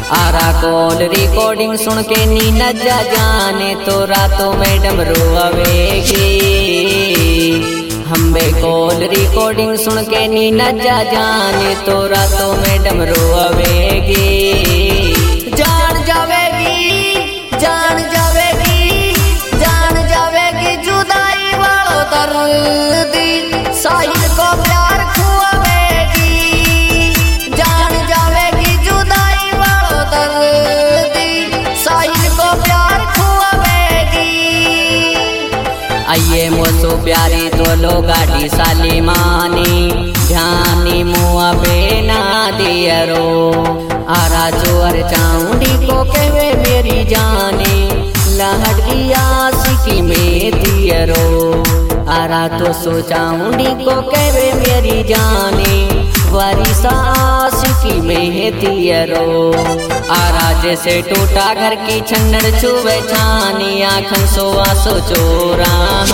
आरा call recording सुन के नींद जा जाने तो रातों में डमरू आवेगी। हम बे कॉल रिकॉर्डिंग सुन के नींद जा जाने तो रातों में डमरू आवेगी। जान जावेगी, जान जावेगी, जान जावेगी जुदाई वालों दर्दी साहिल को प्यार खुआवेगी। जान जावेगी जुदाई वालों दर्दी साहिल को प्यार खुआवेगी। आइए मोसो प्यारी तो लो गाड़ी साली मानी ध्यानी मुआ बेना दियरो। आरा चोर चाउंडी को कहवे मेरी जाने लहट दिया सिकी में दियरो। आरा तो सो चाउंडी को कहवे मेरी जाने वारिसा सिकी में दियरो। आरा जैसे टूटा घर की छन्नड़ चुवे छानी आँखन सो आसो चोरा।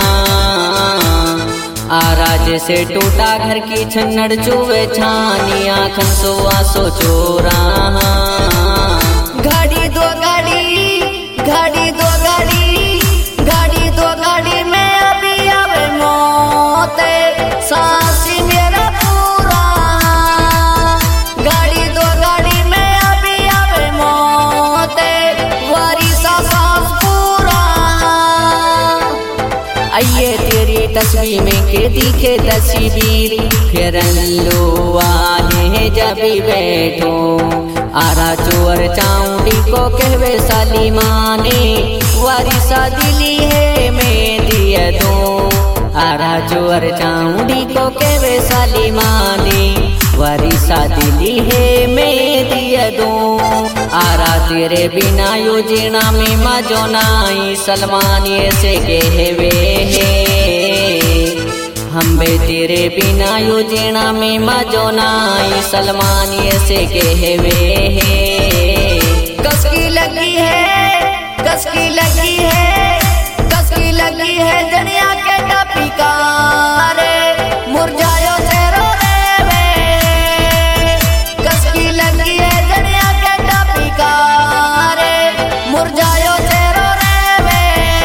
आरा जैसे टूटा घर की छन्नड़ चुवे छानी आँखन सो आसो चोरा। गाड़ी दो गाड़ी, गाड़ी दो गाड़ी, गाड़ी दो गाड़ी में अभी आवे मौते सासी मेरा पूरा। गाड़ी दो गाड़ी में अभी आवे मौते वारिसा सास पूरा। आइए तेरी तस्वीर में के दिखे तस्वीर फिर लो आने जब बैठो। आरा चोर चाउंडी को कहवे साली माने वारिसा दिली है मैं दिया दो। आरा चोर चाउंडी को कहवे साली माने वारिसा दिली है मैं दिया दो। आरा तेरे बिना यो जीना में मजो नाई सलमान ये से कहवे है। हम बे तेरे बिना यो जीना में मजो नाई सलमान ये से कहवे है। कसकी लगी है, कसकी लगी है, कसकी लगी है जनिया के टापी कारे मुरझायो चेहरो रेवे। कसकी लगी है जनिया के टापी कारे मुरझायो चेहरो रेवे।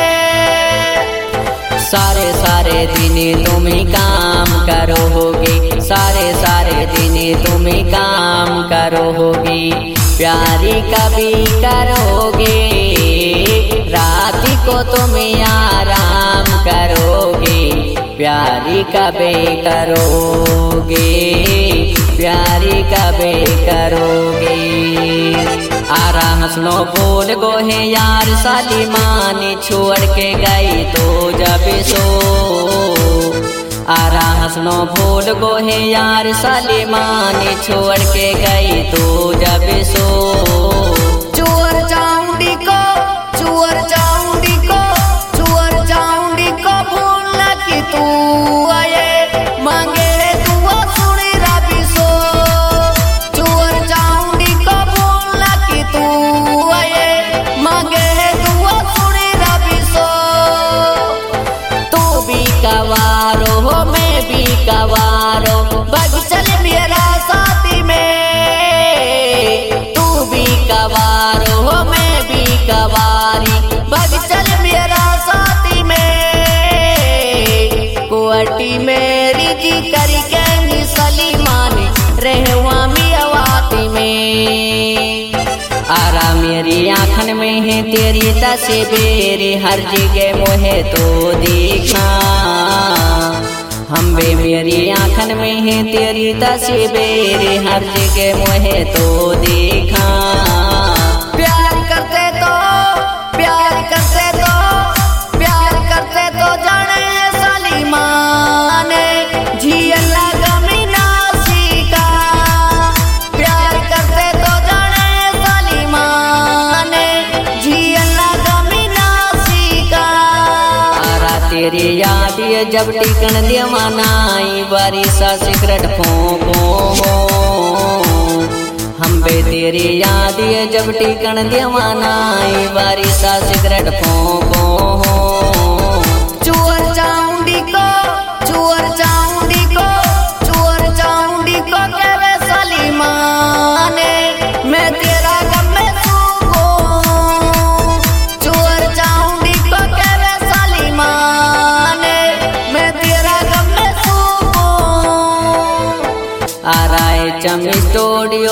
सारे सारे दिन तुम काम करोगे, सारे सारे दिन तुम काम करोगे। प्यारी कभी करोगे रात को तुम आराम करोगे। प्यारी कभी करोगे, प्यारी कभी करोगे। आरा हंसनो बोल गो है यार साली मानी छोड़ के गई तो जब सो। आरा हंसनो भूल गो है यार साली मानी छोड़ के गई तो जब सो। चोर चाउंडी को, चोर चाउंडी को, चोर चाउंडी को भूलना कि तू आए मांगे रे दुआ सुनी रबी सो। चोर चाउंडी को भूलना कि तू आए मांगे रे दुआ सुनी रबी सो। तू भी कवारो हो मैं भी कवारो बग चल मेरा साथी में। तू भी कवारो हो मैं भी कवारी बग चल मेरा साथी में। कुआटी मेरी जी करके निसली माने रहवा मियावाती में। आरा मेरी आँखन में है तेरी तस्वीर हर जगह मोहे तो देखा। हम बे मेरी आँखन में है तेरी तस्वीर हर जगह मोहे तो देखा। प्यार करते तो, प्यार करते तो, प्यार करते तो जाने साली माने जियला गमी नासिका। प्यार करते तो जाने साली माने जियला गमी नासिका। आरा तेरी याद ये जब टिकन देवानाई वारिसा सिगरेट फूको। हम बे तेरी याद ये जब टिकन देवानाई वारिसा सिगरेट फूको। चोर चाउंडी को, चोर चाउंडी को, चोर चाउंडी को कहवे साली माने मैं तेरा गम में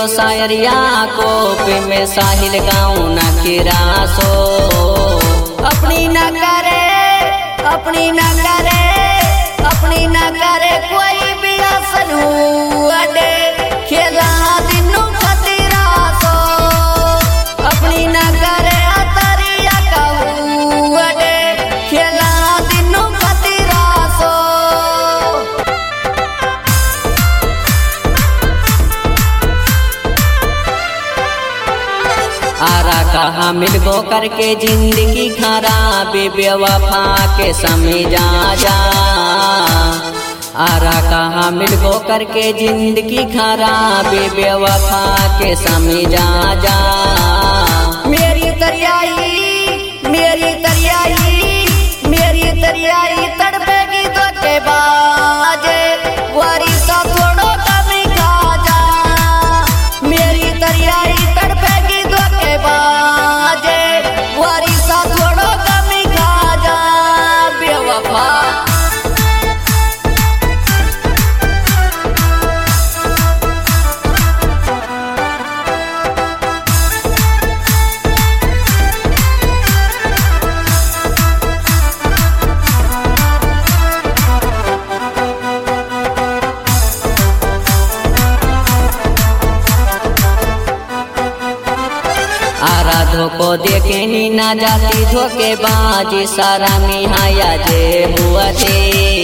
शायरिया कोपी में साहिल गाऊं न किरासो। अपनी न करे अपनी न करे अपनी न करे कोई भी आसन अडे खेला दिनों खतरा सो। अपनी न करे अतरिया कहू अडे खेला दिनों खतरा सो। आरा कहा मिलबो करके जिंदगी खराब बेवफा के समझा जा। आरा कहा मिलबो करके जिंदगी खराब बेवफा के समझा जा। मेरी तरियाई मेरी तरियाई मेरी तरियाई तड़पेगी तो के बाजे वारी सा थोड़ो कमी खा जा। मेरी तरियाई तड़पेगी तो के बाजे वारी सा थोड़ो कमी खा जा बेवफा। आरा धोको देखे नी ना जाती धोखेबाजी सारा मिहाया जे हुआ थे।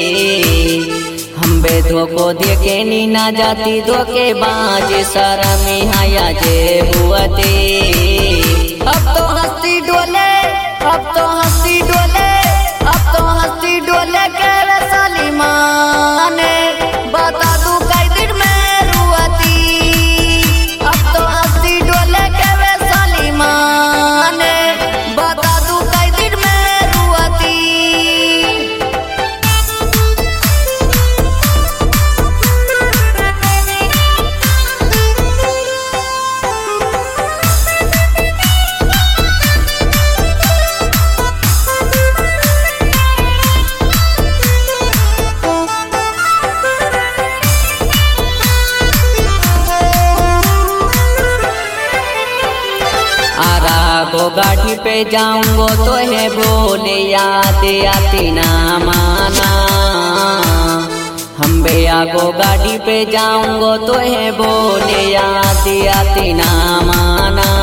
हम बे धोको देखे नी ना जाती धोखेबाजी सारा मिहाया जे हुआ थे। अब तो हंसी डोले अब तो हंसी डोले अब तो हंसी डोले के साली माने बता दूं कई दिन में रुआती। अब तो हंसी डोले के माने बता दूं कई दिन में रुआती। आरा को गाड़ी पे जाऊंगो तो है बोले याद आती ना माना। हम भैया को गाड़ी पे जाऊंगो तो है बोले याद आती ना माना।